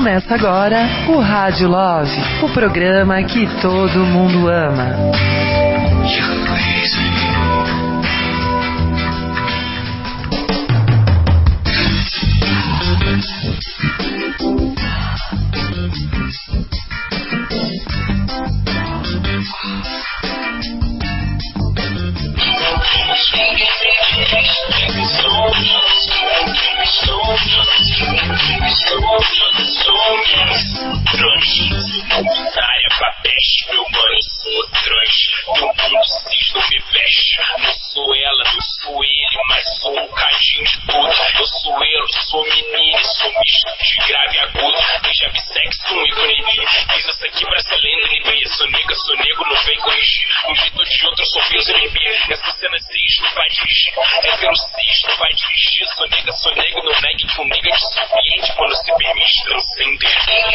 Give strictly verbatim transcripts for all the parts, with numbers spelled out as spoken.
Começa agora o Rádio Love, o programa que todo mundo ama. Área pra peste, meu mano, sou trans. Meu mundo cis não me veste. Não sou ela, não sou ele, mas sou um cadinho de tudo. Eu sou eu, sou menino, sou misto de grave e agudo. Veja bissexo, um ícone de. Fiz essa aqui pra ser lenda, N B. Sou nega, sou negro, não vem corrigir. Um jeito ou de outro, eu sou peso N B. Essa cena cis não vai dirigir. Hétero cis não vai dirigir. Sou nega, sou negro, não negue que um nega é suficiente quando se permite transcender.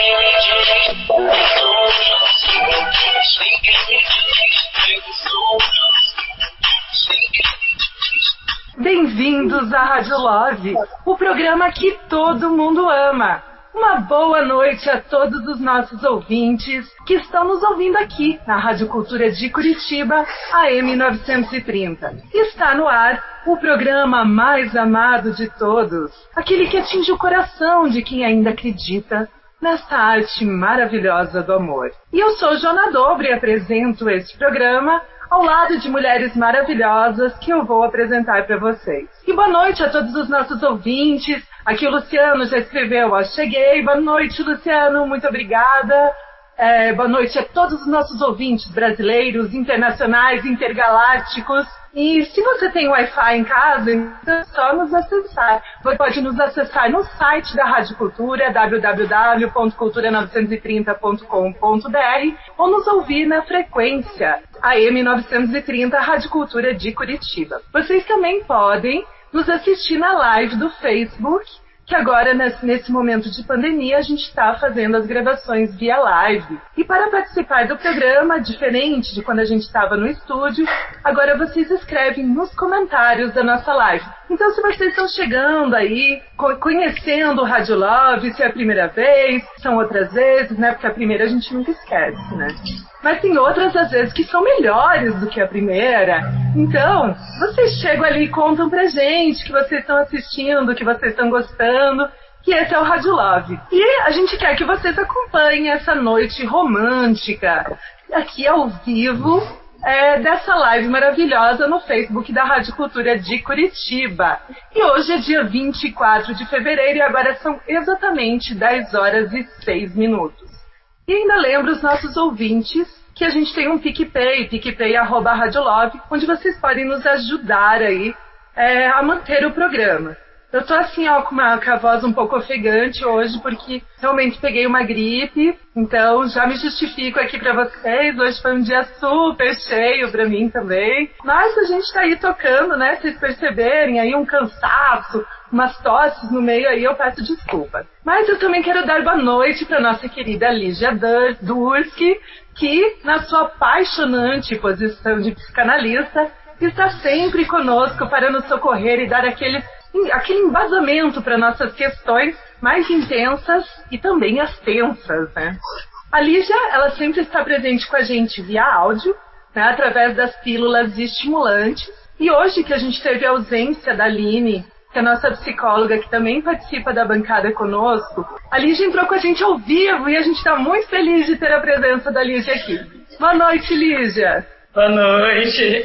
Bem-vindos à Rádio Love, o programa que todo mundo ama. Uma boa noite a todos os nossos ouvintes que estão nos ouvindo aqui na Rádio Cultura de Curitiba, A M novecentos e trinta. Está no ar o programa mais amado de todos, aquele que atinge o coração de quem ainda acredita nesta arte maravilhosa do amor. E eu sou Jona Dobre e apresento este programa ao lado de mulheres maravilhosas que eu vou apresentar para vocês. E boa noite a todos os nossos ouvintes. Aqui o Luciano já escreveu, ó, cheguei. Boa noite, Luciano, muito obrigada. É, boa noite a todos os nossos ouvintes brasileiros, internacionais, intergalácticos. E se você tem Wi-Fi em casa, então é só nos acessar. Você pode nos acessar no site da Rádio Cultura, w w w ponto cultura novecentos e trinta ponto com ponto b r, ou nos ouvir na frequência A M novecentos e trinta, Rádio Cultura de Curitiba. Vocês também podem nos assistir na live do Facebook, que agora, nesse momento de pandemia, a gente está fazendo as gravações via live. E para participar do programa, diferente de quando a gente estava no estúdio, agora vocês escrevem nos comentários da nossa live. Então, se vocês estão chegando aí, conhecendo o Rádio Love, se é a primeira vez, são outras vezes, né? Porque a primeira a gente nunca esquece, né? Mas tem outras, às vezes, que são melhores do que a primeira. Então, vocês chegam ali e contam pra gente que vocês estão assistindo, que vocês estão gostando, que esse é o Rádio Love. E a gente quer que vocês acompanhem essa noite romântica, aqui ao vivo, é, dessa live maravilhosa no Facebook da Rádio Cultura de Curitiba. E hoje é dia vinte e quatro de fevereiro e agora são exatamente dez horas e seis minutos. E ainda lembro os nossos ouvintes que a gente tem um PicPay, picpay arroba radiolove, onde vocês podem nos ajudar aí é, a manter o programa. Eu tô assim, ó, com, uma, com a voz um pouco ofegante hoje, porque realmente peguei uma gripe, então já me justifico aqui pra vocês. Hoje foi um dia super cheio pra mim também. Mas a gente tá aí tocando, né? Vocês perceberem aí um cansaço, umas tosses no meio aí, eu peço desculpa. Mas eu também quero dar boa noite pra nossa querida Lígia Durski, que na sua apaixonante posição de psicanalista, está sempre conosco para nos socorrer e dar aquele aquele embasamento para nossas questões mais intensas e também as tensas, né? A Lígia, ela sempre está presente com a gente via áudio, né, através das pílulas estimulantes. E hoje que a gente teve a ausência da Aline, que é a nossa psicóloga, que também participa da bancada conosco, a Lígia entrou com a gente ao vivo e a gente está muito feliz de ter a presença da Lígia aqui. Boa noite, Lígia. Boa noite.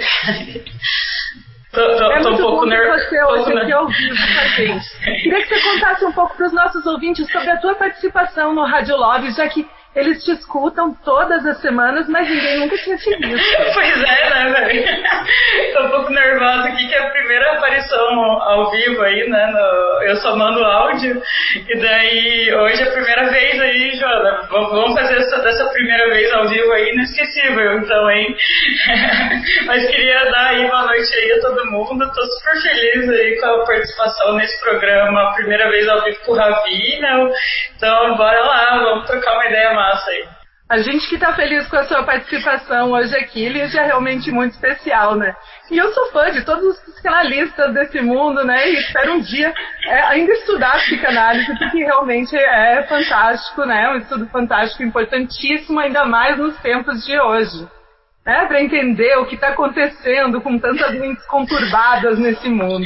Tô, tô, é tô muito um pouco bom ter você pouco hoje aqui ao vivo com a gente. Queria que você contasse um pouco para os nossos ouvintes sobre a tua participação no Rádio Love, já que eles te escutam todas as semanas, mas ninguém nunca tinha te visto. Pois é, né, velho? Tô um pouco nervosa aqui, que é a primeira aparição ao vivo aí, né? No, eu só mando áudio. E daí, hoje é a primeira vez aí, Joana. Vamos fazer essa, dessa primeira vez ao vivo aí, inesquecível, então, hein? Mas queria dar aí boa noite aí a todo mundo. Tô super feliz aí com a participação nesse programa, primeira vez ao vivo com o Ravi, né? Então, bora lá, vamos trocar uma ideia massa aí. A gente que tá feliz com a sua participação hoje aqui, Lígia, é realmente muito especial, né? E eu sou fã de todos os psicanalistas desse mundo, né? E espero um dia é, ainda estudar psicanálise, porque realmente é fantástico, né? Um estudo fantástico, importantíssimo, ainda mais nos tempos de hoje. Né? Para entender o que está acontecendo com tantas mentes conturbadas nesse mundo.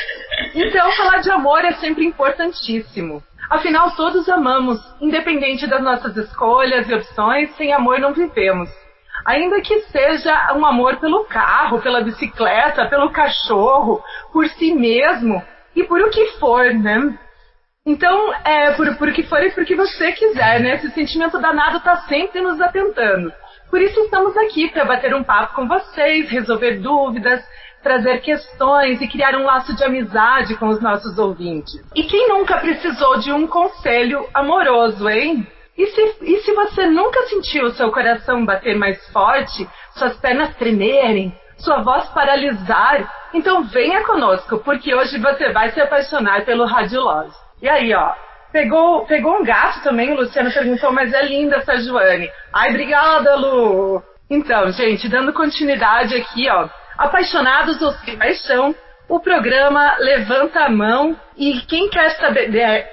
Então, falar de amor é sempre importantíssimo. Afinal, todos amamos, independente das nossas escolhas e opções, sem amor não vivemos. Ainda que seja um amor pelo carro, pela bicicleta, pelo cachorro, por si mesmo e por o que for, né? Então, é por, por o que for e por o que você quiser, né? Esse sentimento danado está sempre nos atentando. Por isso estamos aqui para bater um papo com vocês, resolver dúvidas, trazer questões e criar um laço de amizade com os nossos ouvintes. E quem nunca precisou de um conselho amoroso, hein? E se, e se você nunca sentiu o seu coração bater mais forte, suas pernas tremerem, sua voz paralisar, então venha conosco, porque hoje você vai se apaixonar pelo Rádio Love. E aí, ó, pegou, pegou um gato também, o Luciano perguntou, mas é linda essa Joane. Ai, obrigada, Lu! Então, gente, dando continuidade aqui, ó, Apaixonados ou Sem Paixão, o programa Levanta a Mão e quem quer saber,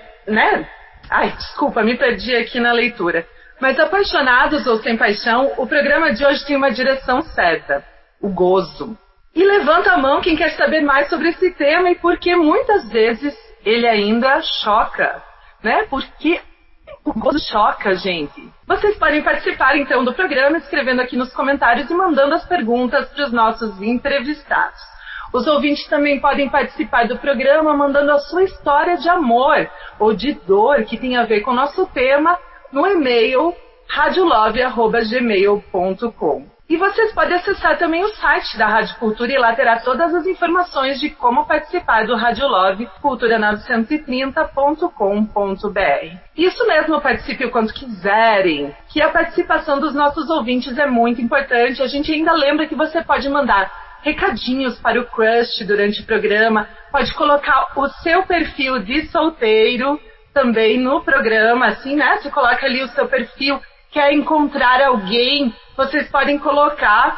né? Ai, desculpa, me perdi aqui na leitura. Mas Apaixonados ou Sem Paixão, o programa de hoje tem uma direção certa, o gozo. E levanta a mão quem quer saber mais sobre esse tema e porque muitas vezes ele ainda choca, né? Porque o gozo choca, gente. Vocês podem participar, então, do programa escrevendo aqui nos comentários e mandando as perguntas para os nossos entrevistados. Os ouvintes também podem participar do programa mandando a sua história de amor ou de dor que tem a ver com o nosso tema no e-mail radiolove arroba gmail ponto com. E vocês podem acessar também o site da Rádio Cultura e lá terá todas as informações de como participar do Rádio Love, cultura novecentos e trinta ponto com ponto b r. Isso mesmo, participe o quanto quiserem, que a participação dos nossos ouvintes é muito importante. A gente ainda lembra que você pode mandar recadinhos para o crush durante o programa, pode colocar o seu perfil de solteiro também no programa, assim, né? Você coloca ali o seu perfil, quer encontrar alguém, vocês podem colocar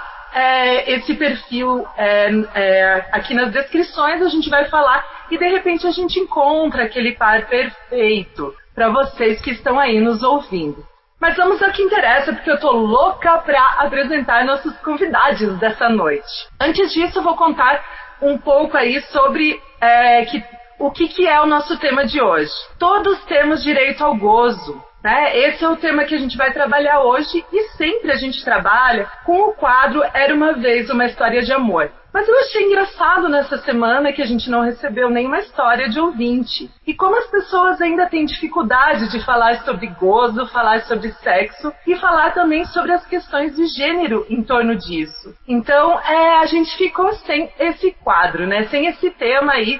é, esse perfil é, é, aqui nas descrições, a gente vai falar e de repente a gente encontra aquele par perfeito para vocês que estão aí nos ouvindo. Mas vamos ao que interessa, porque eu tô louca para apresentar nossos convidados dessa noite. Antes disso, eu vou contar um pouco aí sobre é, que, o que, que é o nosso tema de hoje. Todos temos direito ao gozo. Né? Esse é o tema que a gente vai trabalhar hoje e sempre a gente trabalha com o quadro Era Uma Vez Uma História de Amor. Mas eu achei engraçado nessa semana que a gente não recebeu nenhuma história de ouvinte. E como as pessoas ainda têm dificuldade de falar sobre gozo, falar sobre sexo e falar também sobre as questões de gênero em torno disso. Então é, a gente ficou sem esse quadro, né? Sem esse tema aí.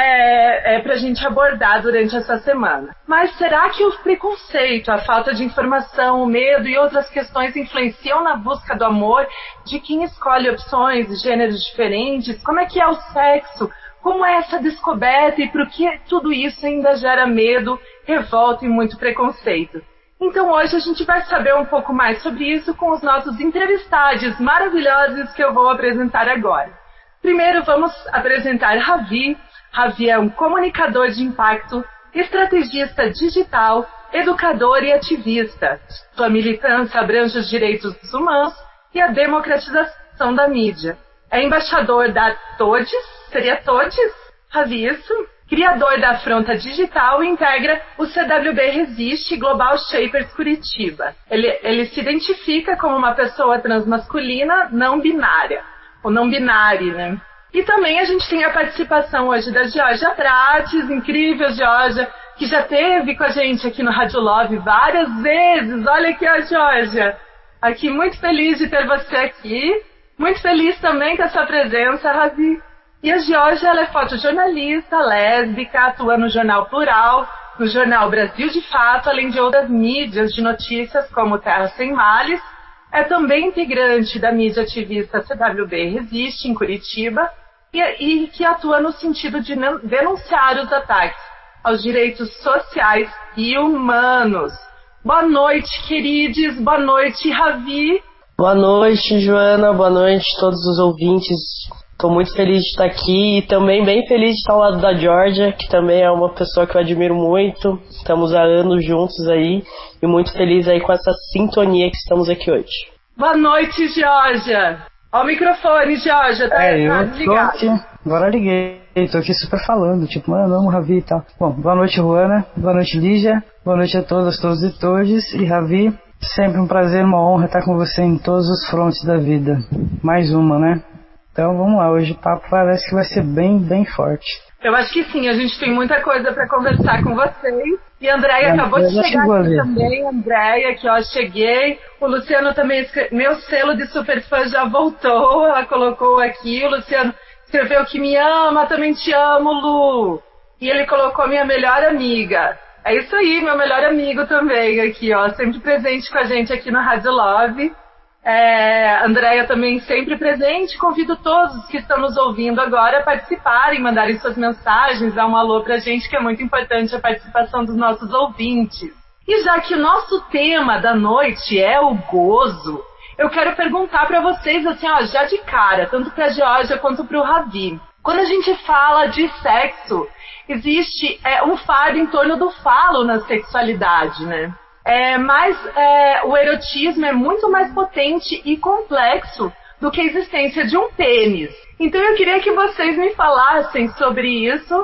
É, é pra gente abordar durante essa semana. Mas será que o preconceito, a falta de informação, o medo e outras questões influenciam na busca do amor de quem escolhe opções e gêneros diferentes? Como é que é o sexo? Como é essa descoberta e por que tudo isso ainda gera medo, revolta e muito preconceito? Então hoje a gente vai saber um pouco mais sobre isso com os nossos entrevistados maravilhosos que eu vou apresentar agora. Primeiro vamos apresentar Ravi. Ravi é um comunicador de impacto, estrategista digital, educador e ativista. Sua militância abrange os direitos humanos e a democratização da mídia. É embaixador da Todes, seria Todes? Ravi, isso? Criador da Afronta Digital e integra o C W B Resiste Global Shapers Curitiba. Ele, ele se identifica como uma pessoa transmasculina não binária, ou não binária, né? E também a gente tem a participação hoje da Georgia Prates, incrível Georgia, que já esteve com a gente aqui no Rádio Love várias vezes. Olha aqui a Georgia, aqui muito feliz de ter você aqui, muito feliz também com a sua presença, Ravi. E a Georgia, ela é fotojornalista, lésbica, atua no Jornal Plural, no Jornal Brasil de Fato, além de outras mídias de notícias como Terra Sem Males. É também integrante da mídia ativista C W B Resiste, em Curitiba, e, e que atua no sentido de denunciar os ataques aos direitos sociais e humanos. Boa noite, queridos. Boa noite, Ravi. Boa noite, Joana. Boa noite a todos os ouvintes. Estou muito feliz de estar aqui e também bem feliz de estar ao lado da Georgia, que também é uma pessoa que eu admiro muito. Estamos há anos juntos aí e muito feliz aí com essa sintonia que estamos aqui hoje. Boa noite, Georgia. Ó o microfone, Georgia. Tá, é, tá eu tô aqui. Agora liguei. Tô aqui super falando, tipo, mano, amo Ravi e tal. Bom, boa noite, Juana. Boa noite, Lígia. Boa noite a todas, todos e todes. E Ravi, sempre um prazer, uma honra estar com você em todos os frontes da vida. Mais uma, né? Então vamos lá, hoje o papo parece que vai ser bem, bem forte. Eu acho que sim, a gente tem muita coisa para conversar com vocês. E a Andréia acabou de chegar aqui ali. Também, Andréia, que ó, cheguei. O Luciano também, escreve... meu selo de super fã já voltou, ela colocou aqui. O Luciano escreveu que me ama, também te amo, Lu. E ele colocou minha melhor amiga. É isso aí, meu melhor amigo também aqui, ó, sempre presente com a gente aqui no Rádio Love. É, Andréia também sempre presente. Convido todos que estão nos ouvindo agora a participarem, mandarem suas mensagens, dar um alô pra gente, que é muito importante a participação dos nossos ouvintes. E já que o nosso tema da noite é o gozo, eu quero perguntar pra vocês, assim, ó, já de cara, tanto pra Georgia quanto pro Ravi. Quando a gente fala de sexo, existe é, um fardo em torno do falo na sexualidade, né? É, mas é, o erotismo é muito mais potente e complexo do que a existência de um pênis. Então eu queria que vocês me falassem sobre isso,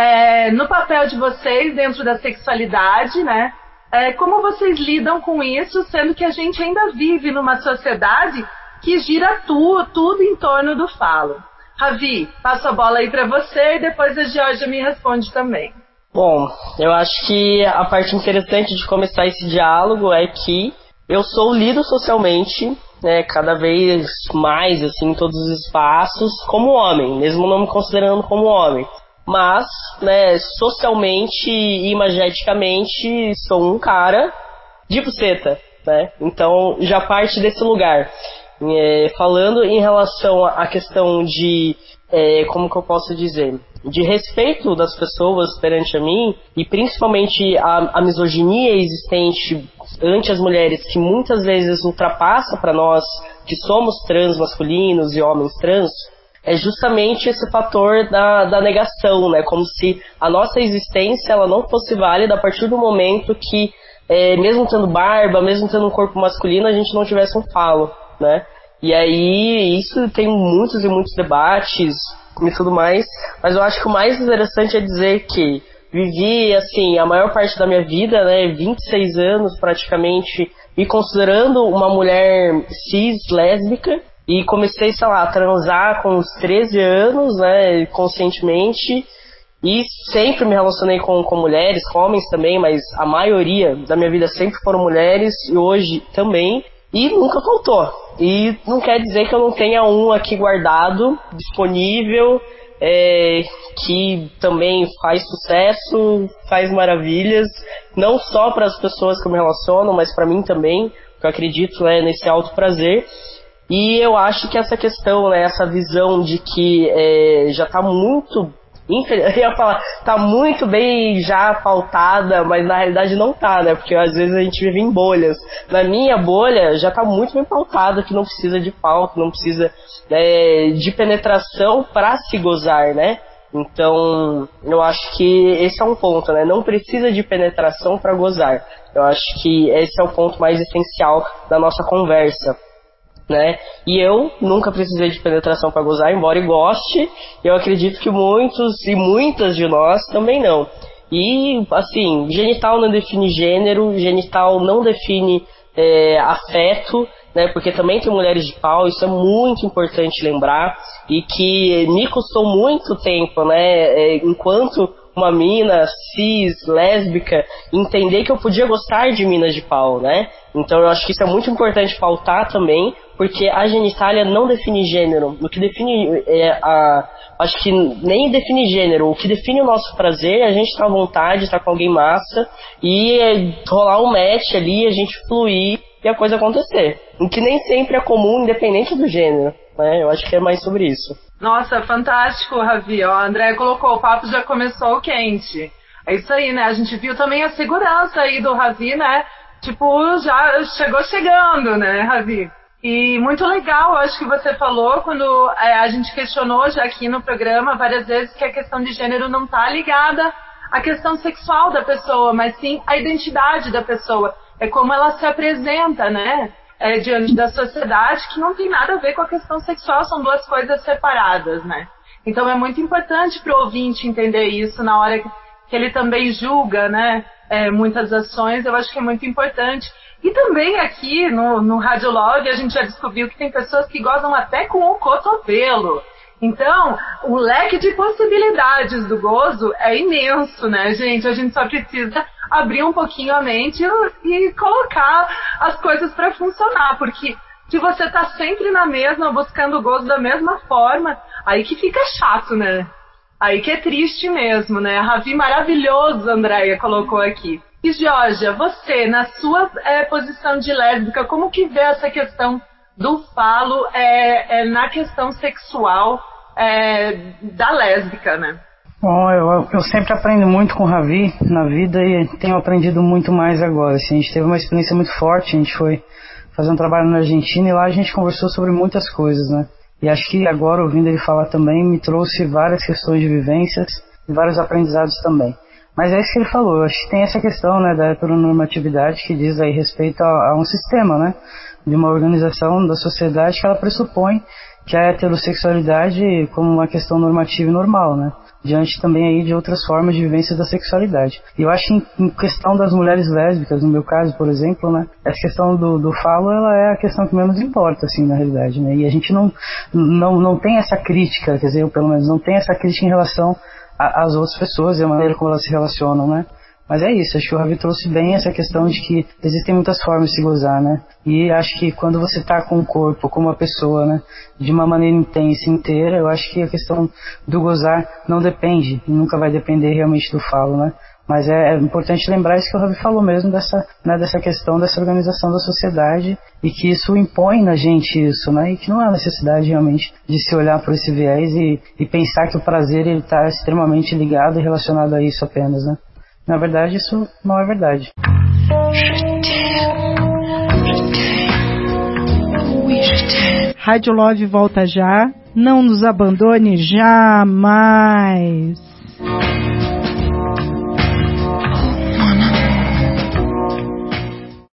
é, no papel de vocês dentro da sexualidade, né? É, como vocês lidam com isso, sendo que a gente ainda vive numa sociedade que gira tu, tudo em torno do falo. Ravi, passo a bola aí para você e depois a Georgia me responde também. Bom, eu acho que a parte interessante de começar esse diálogo é que eu sou lido socialmente, né, cada vez mais, assim, em todos os espaços, como homem, mesmo não me considerando como homem. Mas, né, socialmente e imageticamente sou um cara de buceta, né? Então já parte desse lugar. É, falando em relação à questão de, é, como que eu posso dizer, de respeito das pessoas perante a mim, e principalmente a, a misoginia existente ante as mulheres, que muitas vezes ultrapassa para nós, que somos trans masculinos e homens trans, é justamente esse fator da, da negação, né? Como se a nossa existência ela não fosse válida a partir do momento que, é, mesmo tendo barba, mesmo tendo um corpo masculino, a gente não tivesse um falo, né? E aí, isso tem muitos e muitos debates e tudo mais, mas eu acho que o mais interessante é dizer que vivi, assim, a maior parte da minha vida, né, vinte e seis anos praticamente, me considerando uma mulher cis, lésbica, e comecei, sei lá, a transar com uns treze anos, né, conscientemente, e sempre me relacionei com, com mulheres, com homens também, mas a maioria da minha vida sempre foram mulheres, e hoje também, e nunca faltou. E não quer dizer que eu não tenha um aqui guardado, disponível, é, que também faz sucesso, faz maravilhas, não só para as pessoas que eu me relaciono, mas para mim também, porque eu acredito, né, nesse alto prazer. E eu acho que essa questão, né, essa visão de que é, já está muito, eu ia falar, tá muito bem já pautada, mas na realidade não tá, né? Porque às vezes a gente vive em bolhas. Na minha bolha já tá muito bem pautada, que não precisa de pau, que não precisa é, de penetração para se gozar, né? Então, eu acho que esse é um ponto, né? Não precisa de penetração para gozar. Eu acho que esse é o ponto mais essencial da nossa conversa, né? E eu nunca precisei de penetração para gozar, embora eu goste, eu acredito que muitos e muitas de nós também não. E, assim, genital não define gênero, genital não define é, afeto, né? Porque também tem mulheres de pau, isso é muito importante lembrar, e que me custou muito tempo, né? É, enquanto uma mina cis, lésbica, entender que eu podia gostar de minas de pau, né? Então eu acho que isso é muito importante pautar também, porque a genitália não define gênero. O que define é a... Acho que nem define gênero. O que define o nosso prazer é a gente estar à vontade, estar com alguém massa e rolar um match ali, a gente fluir e a coisa acontecer. O que nem sempre é comum, independente do gênero, né? Eu acho que é mais sobre isso. Nossa, fantástico, Ravi. Ó, a André colocou, o papo já começou quente. É isso aí, né? A gente viu também a segurança aí do Ravi, né? tipo, já chegou chegando, né, Ravi? E muito legal, acho que você falou, quando é, a gente questionou já aqui no programa várias vezes que a questão de gênero não está ligada à questão sexual da pessoa, mas sim à identidade da pessoa. É como ela se apresenta, né, é, diante da sociedade, que não tem nada a ver com a questão sexual, são duas coisas separadas, né. Então é muito importante para o ouvinte entender isso na hora que ele também julga, né, é, muitas ações, eu acho que é muito importante. E também aqui no, no Rádio Love a gente já descobriu que tem pessoas que gozam até com o cotovelo. Então, o leque de possibilidades do gozo é imenso, né, gente? A gente só precisa abrir um pouquinho a mente e colocar as coisas para funcionar, porque se você tá sempre na mesma, buscando o gozo da mesma forma, aí que fica chato, né? Aí que é triste mesmo, né? A Ravi maravilhoso, a Andréia colocou aqui. E, Georgia, você, na sua é, posição de lésbica, como que vê essa questão do falo é, é, na questão sexual é, da lésbica, né? Bom, eu, eu sempre aprendo muito com o Ravi na vida e tenho aprendido muito mais agora. Assim, a gente teve uma experiência muito forte, a gente foi fazer um trabalho na Argentina e lá a gente conversou sobre muitas coisas, né? E acho que agora, ouvindo ele falar também, me trouxe várias questões de vivências e vários aprendizados também. Mas é isso que ele falou, eu acho que tem essa questão, né, da heteronormatividade que diz aí respeito a, a um sistema, né, de uma organização da sociedade que ela pressupõe que a heterossexualidade como uma questão normativa e normal, né, diante também aí de outras formas de vivência da sexualidade. E eu acho que em, em questão das mulheres lésbicas, no meu caso, por exemplo, né, essa questão do, do falo, ela é a questão que menos importa, assim, na realidade, né, e a gente não, não, não tem essa crítica, quer dizer, eu pelo menos não tenho essa crítica em relação as outras pessoas e a maneira como elas se relacionam, né? Mas é isso, acho que o Ravi trouxe bem essa questão de que existem muitas formas de se gozar, né? E acho que quando você tá com o corpo, com uma pessoa, né, de uma maneira intensa, inteira, eu acho que a questão do gozar não depende, e nunca vai depender realmente do falo, né? Mas é, é importante lembrar isso que o Ravi falou mesmo, dessa, né, dessa questão dessa organização da sociedade e que isso impõe na gente isso, né? E que não há necessidade realmente de se olhar por esse viés e, e pensar que o prazer ele está extremamente ligado e relacionado a isso apenas, né? Na verdade, isso não é verdade. Rádio Love volta já. Não nos abandone jamais.